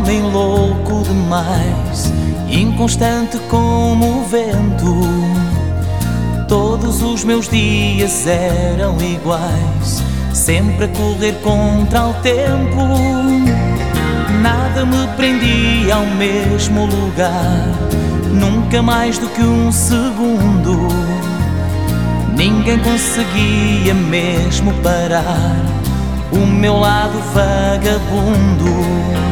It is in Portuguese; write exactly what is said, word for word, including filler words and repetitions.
homem louco demais, inconstante como o vento. Todos os meus dias eram iguais, sempre a correr contra o tempo. Nada me prendia ao mesmo lugar, nunca mais do que um segundo. Ninguém conseguia mesmo parar o meu lado vagabundo.